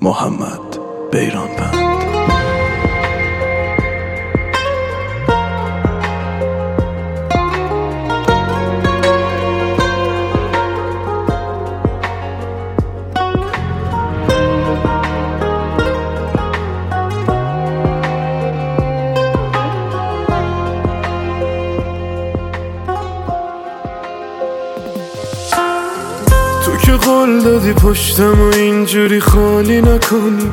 محمد بیرانوند. تو که قول دادی پشتم و اینجوری خالی نکنی،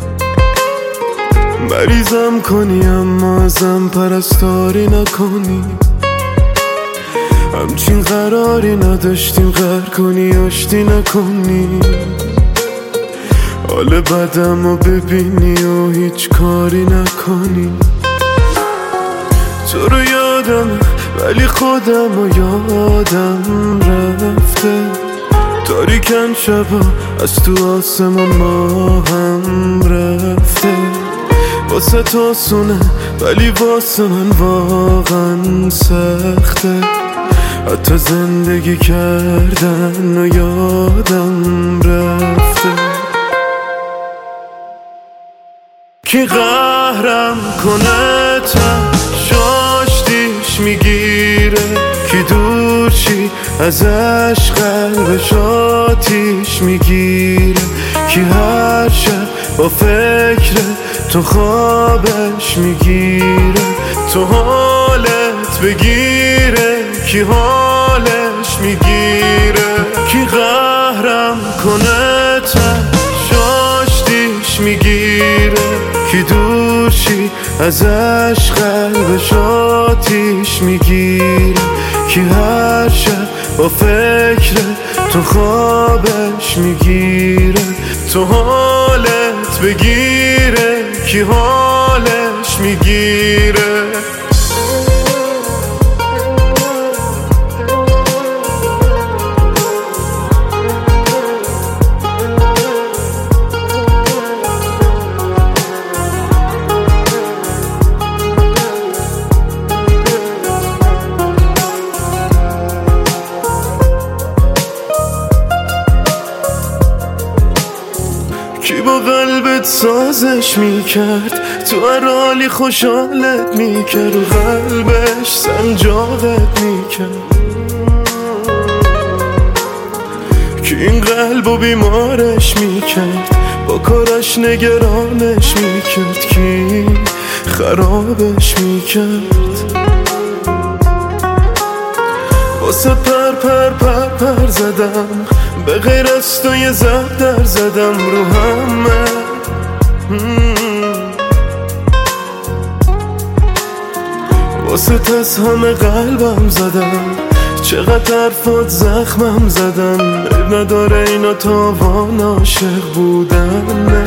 مریضم کنی اما ازم پرستاری نکنی. همچین قراری نداشتیم غر کنی آشتی نکنی. حال بدم رو ببینی و هیچ کاری نکنی. تو رو یادم ولی خودم و یادم رفته. تاریکن شبا از تو آسمان ما هم رفته. واسه تو آسونه ولی واسه من واقعا سخته. حتی زندگی کردن و یادم رفته. کی قهرم کنه شاشتیش میگیره، کی دور چی ازش قلبش آتیش میگیره، کی هر شب با فکر تو خوابش میگیره. تو حالت بگیره کی حالش میگیره. کی قهرم کنه شاشتیش میگیره، کی دور چی ازش قلبش آتیش میگیره، کی هر شب با فکر تو خوابش میگیره. تو حالت بگیره کی حالش میگیره. کی با قلبت سازش میکرد، تو هر حالی خوشحالت میکرد و قلبش سنجاقت میکرد. کی این قلبو بیمارش میکرد، با کارش نگرانش میکرد، کی خرابش میکرد. واسه پر زدم، به غیر از تو یه زهر زدم رو همه. واسه از همه قلبم زدم، چقدر حرفات زخمم زدم. نداره اینا تاوان عاشق بودن.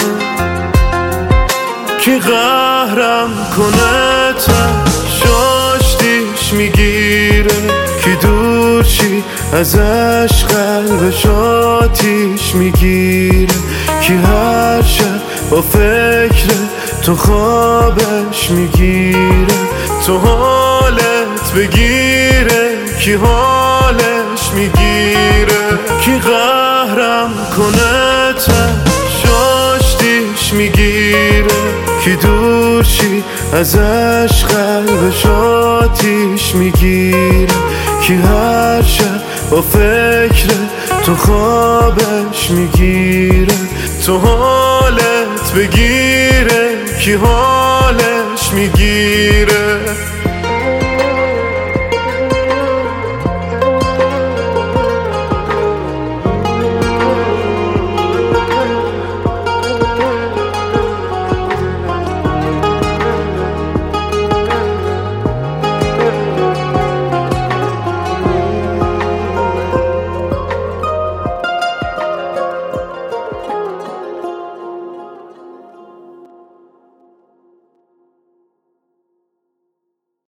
کی قهرم کنه شاشتیش میگیره، کی دور چی ازش قلبش آتیش میگیره، کی هر شب با فکر تو خوابش میگیره. تو حالت بگیره کی حالش میگیره. کی قهرم کنه شاشتیش میگیره، کی دور چی ازش قلبش آتیش میگیره، کی هر شب با فکر تو خوابش میگیره. تو حالت بگیره کی حالش میگیره.